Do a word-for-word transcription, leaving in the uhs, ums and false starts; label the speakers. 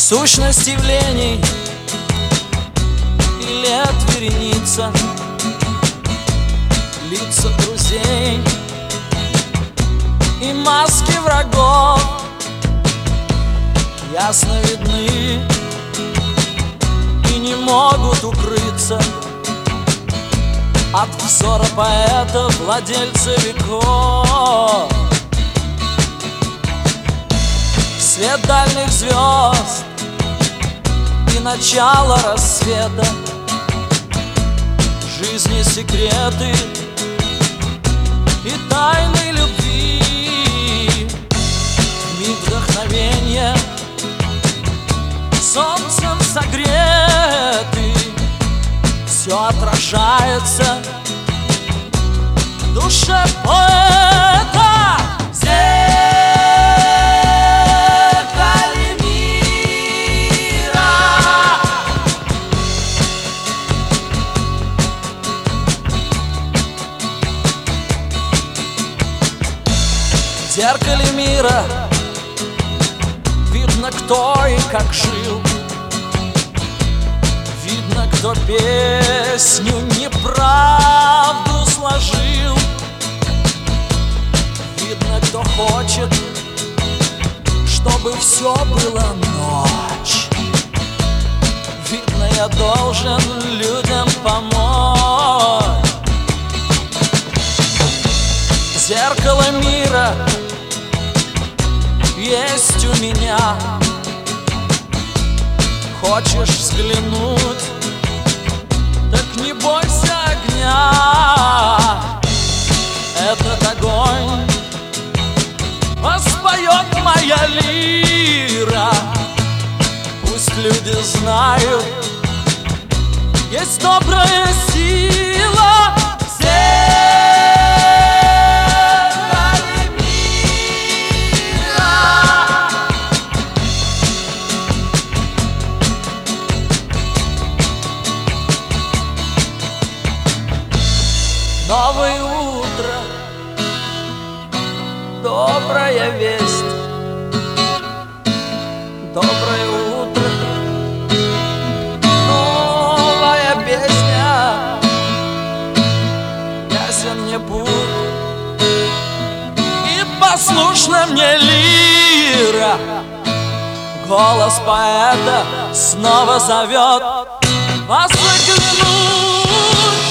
Speaker 1: Сущность явлений и лет вереница, лица друзей и маски врагов ясно видны и не могут укрыться от взора поэта, владельца веков. Свет дальних звезд и начало рассвета, жизни секреты и тайны любви, миг вдохновения, солнцем согретый, все отражается в душе поэта. В зеркале мира видно, кто и как жил, видно, кто песню неправду сложил, видно, кто хочет, чтобы все было ночь, видно, я должен людям помочь. Зеркало мира есть у меня. Хочешь взглянуть, так не бойся огня. Этот огонь воспоет моя лира. Пусть люди знают, есть добрая сила. Новое утро, добрая весть. Доброе утро, новая песня. Ясен мне путь, и послушна мне лира. Голос поэта снова зовет вас заглянуть.